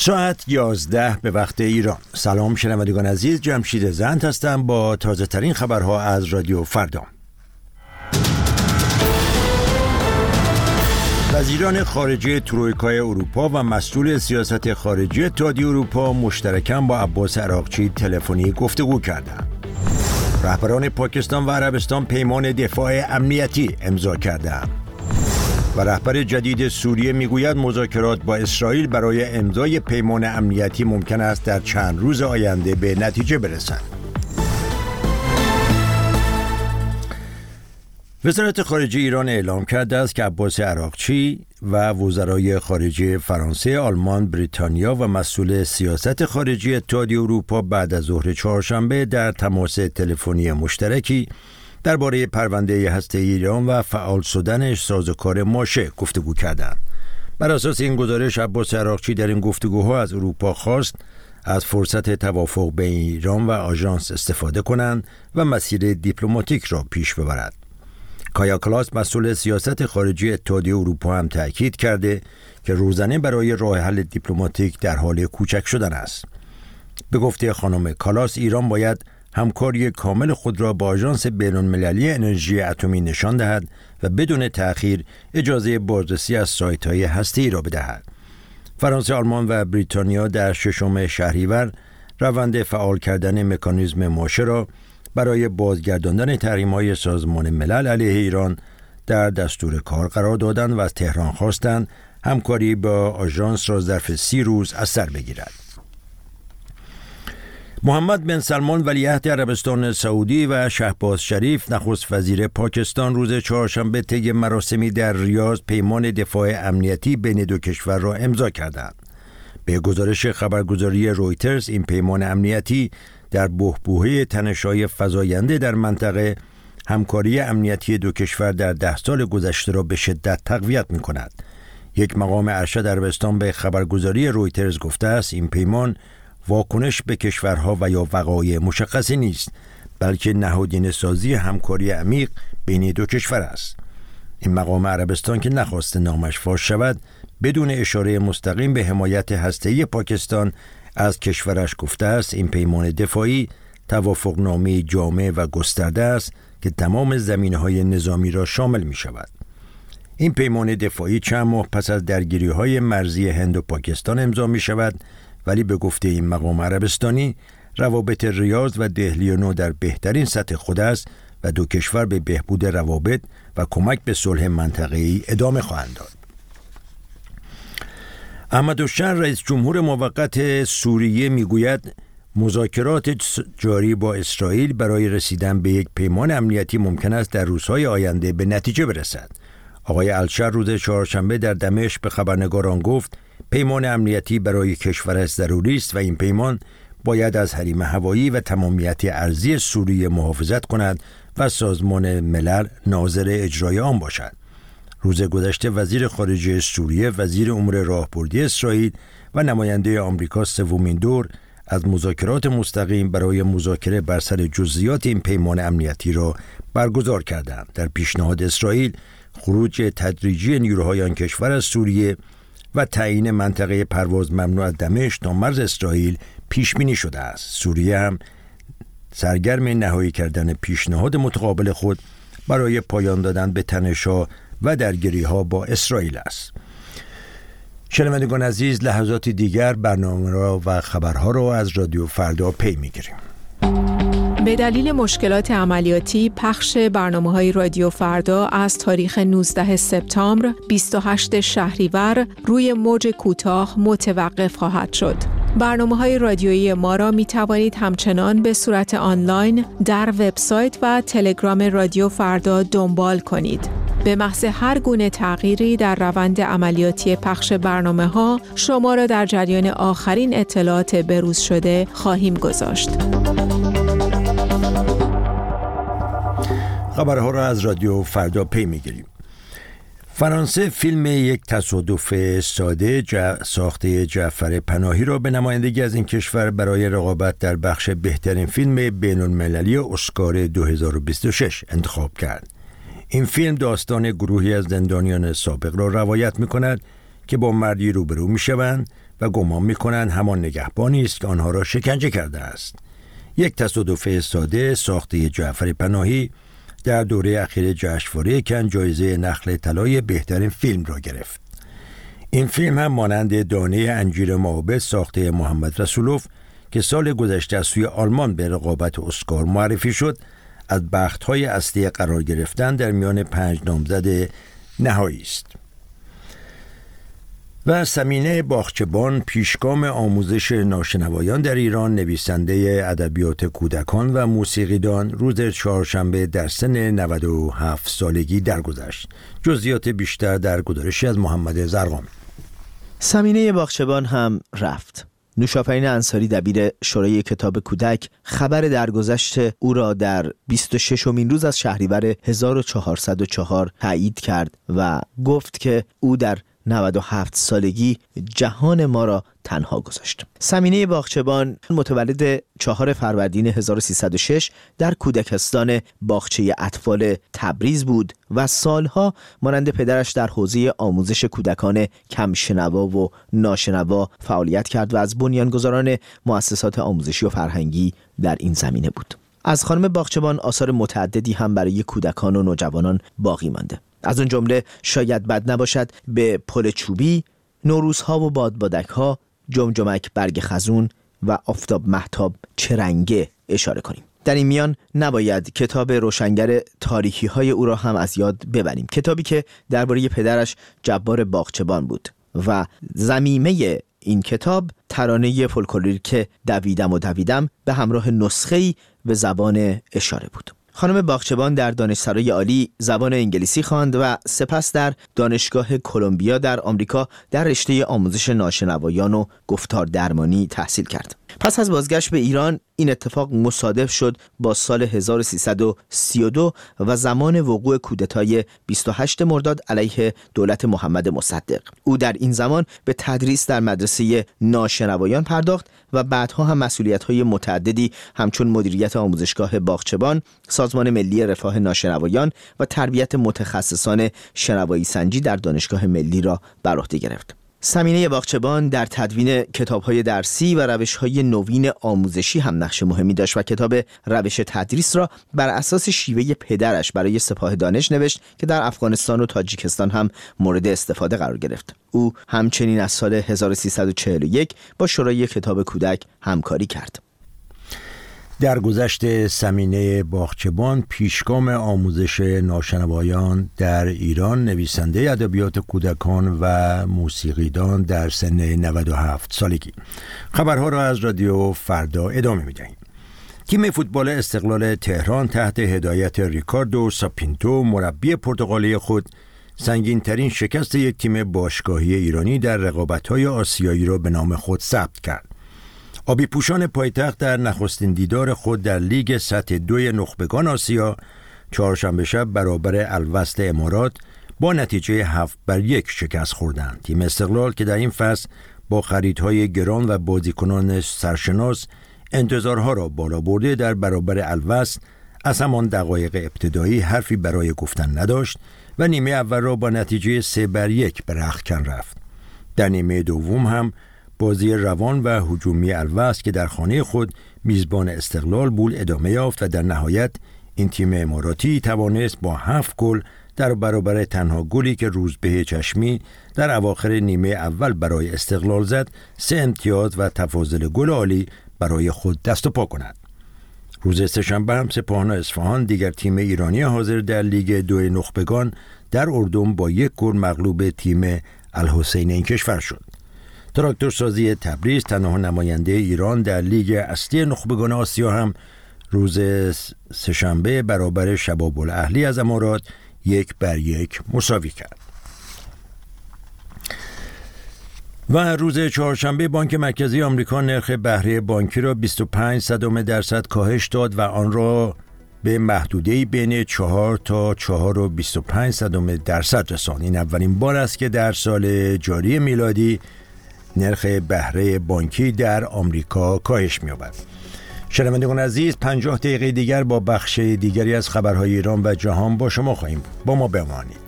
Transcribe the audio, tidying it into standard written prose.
ساعت 11 به وقت ایران. سلام شنوندگان عزیز، جمشید زند هستم با تازه ترین خبرها از رادیو فردا. وزیران خارجه ترویکای اروپا و مسئول سیاست خارجی اتحادیه اروپا مشترکاً با عباس عراقچی تلفنی گفتگو کردند. رهبران پاکستان و عربستان پیمان دفاع امنیتی امضا کردند. و رهبر جدید سوریه میگوید مذاکرات با اسرائیل برای امضای پیمان امنیتی ممکن است در چند روز آینده به نتیجه برسند. وزارت خارجه ایران اعلام کرده است که عباس عراقچی و وزرای خارجه فرانسه، آلمان، بریتانیا و مسئول سیاست خارجی اتحادیه اروپا بعد از ظهر چهارشنبه در تماس تلفنی مشترکی درباره پرونده هسته ایران و فعال شدنش سازوکار ماشه گفتگو کردند. بر اساس این گزارش عباس عراقچی در این گفتگوها از اروپا خواست از فرصت توافق بین ایران و آژانس استفاده کنند و مسیر دیپلماتیک را پیش ببرد. کایا کلاس مسئول سیاست خارجی اتحادیه اروپا هم تأکید کرده که روزنه برای راه حل دیپلماتیک در حال کوچک شدن است. به گفته خانم کلاس ایران باید همکاری کامل خود را با آژانس بین‌المللی انرژی اتمی نشان دهد و بدون تأخیر اجازه بازرسی از سایت‌های هسته‌ای را بدهد. فرانسه، آلمان و بریتانیا در 6 شهریور روند فعال کردن مکانیزم ماشه را برای بازگرداندن تحریم‌های سازمان ملل علیه ایران در دستور کار قرار دادند و از تهران خواستند همکاری با آژانس را ظرف 30 روز از سر بگیرد. محمد بن سلمان ولیعهد عربستان سعودی و شهباز شریف نخست وزیر پاکستان روز چهارشنبه طی مراسمی در ریاض پیمان دفاع امنیتی بین دو کشور را امضا کردند. به گزارش خبرگزاری رویترز این پیمان امنیتی در بحبوحه تنش‌های فزاینده در منطقه همکاری امنیتی دو کشور در 10 سال گذشته را به شدت تقویت می‌کند. یک مقام ارشد عربستان به خبرگزاری رویترز گفته است این پیمان واکنش به کشورها و یا وقایع مشخصی نیست، بلکه نهادینه سازی همکاری عمیق بین دو کشور است. این مقام عربستان که نخواسته نامش فاش شود بدون اشاره مستقیم به حمایت هسته‌ای پاکستان از کشورش گفته است این پیمان دفاعی توافقنامه جامع و گسترده است که تمام زمینه‌های نظامی را شامل می شود. این پیمان دفاعی چند ماه پس از درگیری‌های مرزی هند و پاکستان امضا می شود، ولی به گفته این مقام عربستانی روابط ریاض و دهلی نو در بهترین سطح خود است و دو کشور به بهبود روابط و کمک به صلح منطقه‌ای ادامه خواهند داد. احمدالشهر رئیس جمهور موقت سوریه میگوید مذاکرات جاری با اسرائیل برای رسیدن به یک پیمان امنیتی ممکن است در روزهای آینده به نتیجه برسد. آقای الشهر روز چهارشنبه در دمشق به خبرنگاران گفت پیمان امنیتی برای کشورش ضروری است و این پیمان باید از حریم هوایی و تمامیت ارضی سوریه محافظت کند و سازمان ملل ناظر اجرای آن باشد. روز گذشته وزیر خارجه سوریه، وزیر امور راهبردی اسرائیل و نماینده آمریکا سومین دور از مذاکرات مستقیم برای مذاکره بر سر جزئیات این پیمان امنیتی را برگزار کردند. در پیشنهاد اسرائیل خروج تدریجی نیروهای آن کشور از سوریه و تعیین منطقه پرواز ممنوع از دمشق تا مرز اسرائیل پیش بینی شده است. سوریه هم سرگرم نهایی کردن پیشنهاد متقابل خود برای پایان دادن به تنش‌ها و درگیری‌ها با اسرائیل است. شنوندگان عزیز، لحظاتی دیگر برنامه را و خبرها را از رادیو فردا پی می‌گیریم. به دلیل مشکلات عملیاتی پخش برنامه‌های رادیو فردا از تاریخ 19 سپتامبر 28 شهریور روی موج کوتاه متوقف خواهد شد. برنامه‌های رادیویی ما را می توانید همچنان به صورت آنلاین در وبسایت و تلگرام رادیو فردا دنبال کنید. به محض هر گونه تغییری در روند عملیاتی پخش برنامه‌ها شما را در جریان آخرین اطلاعات بروز شده خواهیم گذاشت. خبرها را از رادیو فردا پی می‌گیریم. فرانسه فیلم یک تصادف ساده ساخته جعفر پناهی را به نمایندگی از این کشور برای رقابت در بخش بهترین فیلم بین‌المللی اسکار 2026 انتخاب کرد. این فیلم داستان گروهی از زندانیان سابق را روایت می‌کند که با مردی روبرو می‌شوند و گمان می‌کنند همان نگهبانی است که آنها را شکنجه کرده است. یک تصادف ساده ساخته جعفر پناهی در دوره اخیر جشنواره کن جایزه نخل طلای بهترین فیلم را گرفت. این فیلم هم مانند دانه انجیر معابد ساخته محمد رسولوف که سال گذشته از سوی آلمان به رقابت اسکار معرفی شد، از بخت‌های اصلی قرار گرفتن در میان 5 نامزد نهایی است. و ثمینه باغچبان، پیشگام آموزش ناشنوایان در ایران، نویسنده ادبیات کودکان و موسیقیدان، روز چهارشنبه در سن 97 سالگی درگذشت. جزئیات بیشتر در گزارشی از محمد زرقامی. ثمینه باغچبان هم رفت. نوشاپرین انصاری دبیر شورای کتاب کودک خبر درگذشت او را در 26مین روز از شهریور 1404 تایید کرد و گفت که او در 97 سالگی جهان ما را تنها گذاشت. ثمینه باغچبان متولد 4 فروردین 1306 در کودکستان باغچه اطفال تبریز بود و سالها مانند پدرش در حوزه آموزش کودکان کمشنوا و ناشنوا فعالیت کرد و از بنیانگذاران مؤسسات آموزشی و فرهنگی در این زمینه بود. از خانم باغچبان آثار متعددی هم برای کودکان و نوجوانان باقی مانده. از اون جمله شاید بد نباشد به پل چوبی، نوروزها و بادبادک‌ها، جمجمک برگ خزون و آفتاب مهتاب چرنگه اشاره کنیم. در این میان نباید کتاب روشنگر تاریخی‌های او را هم از یاد ببریم، کتابی که درباره پدرش جبار باغچبان بود و ضمیمه این کتاب ترانه فولکلوریک دویدم به همراه نسخه‌ای به زبان اشاره بود. خانم باغچبان در دانشسرای عالی زبان انگلیسی خواند و سپس در دانشگاه کلمبیا در آمریکا در رشته آموزش ناشنوایان و گفتار درمانی تحصیل کرد. پس از بازگشت به ایران این اتفاق مصادف شد با سال 1332 و زمان وقوع کودتای 28 مرداد علیه دولت محمد مصدق. او در این زمان به تدریس در مدرسه ناشنوایان پرداخت و بعدها هم مسئولیت‌های متعددی همچون مدیریت آموزشگاه باغچبان، سازمان ملی رفاه ناشنوایان و تربیت متخصصان شنوایی سنجی در دانشگاه ملی را بر عهده گرفت. ثمینه باغچبان در تدوین کتاب‌های درسی و روش‌های نوین آموزشی هم نقش مهمی داشت و کتاب روش تدریس را بر اساس شیوه پدرش برای سپاه دانش نوشت که در افغانستان و تاجیکستان هم مورد استفاده قرار گرفت. او همچنین از سال 1341 با شورای کتاب کودک همکاری کرد. در گذشت ثمینه باغچبان، پیشگام آموزش ناشنوایان در ایران، نویسنده ادبیات کودکان و موسیقیدان در سن 97 سالگی. خبرها را از رادیو فردا ادامه می‌دهیم. تیم فوتبال استقلال تهران تحت هدایت ریکاردو ساپینتو مربی پرتغالی خود سنگین‌ترین شکست یک تیم باشگاهی ایرانی در رقابت‌های آسیایی را به نام خود ثبت کرد. آبی پوشان پایتخت در نخستین دیدار خود در لیگ سطح 2 نخبگان آسیا چهارشنبه شب برابر الوصل امارات با نتیجه 7-1 شکست خوردند. تیم استقلال که در این فصل با خریدهای گران و بازیکنان سرشناس انتظارها را بالا برده در برابر الوصل از همان دقایق ابتدایی حرفی برای گفتن نداشت و نیمه اول را با نتیجه 3-1 به رختکن رفت. در نیمه دوم هم بازی روان و هجومی الوصل که در خانه خود میزبان استقلال بود ادامه یافت و در نهایت این تیم اماراتی توانست با 7 گل در برابر تنها گلی که روزبه چشمی در اواخر نیمه اول برای استقلال زد 3 امتیاز و تفاضل گل عالی برای خود دست و پا کند. روز سه‌شنبه هم سپاهان اصفهان، دیگر تیم ایرانی حاضر در لیگ 2 نخبگان، در اردن با 1 گل مغلوب تیم الحسین این کشور شد. تراکتورسازی تبریز، تنها نماینده ایران در لیگ اصلی نخبگان آسیا، هم روز سه‌شنبه برابر شباب الاهلی از امارات 1-1 مساوی کرد. و روز چهارشنبه بانک مرکزی آمریکا نرخ بهره بانکی را 25% کاهش داد و آن را به محدوده‌ای بین 4 تا 4.25% رساند. این اولین بار است که در سال جاری میلادی نرخ بهره بانکی در آمریکا کاهش می‌یابد. شنوندگان عزیز، 50 دقیقه دیگر با بخش دیگری از خبرهای ایران و جهان با شما خواهیم. با ما بمانید.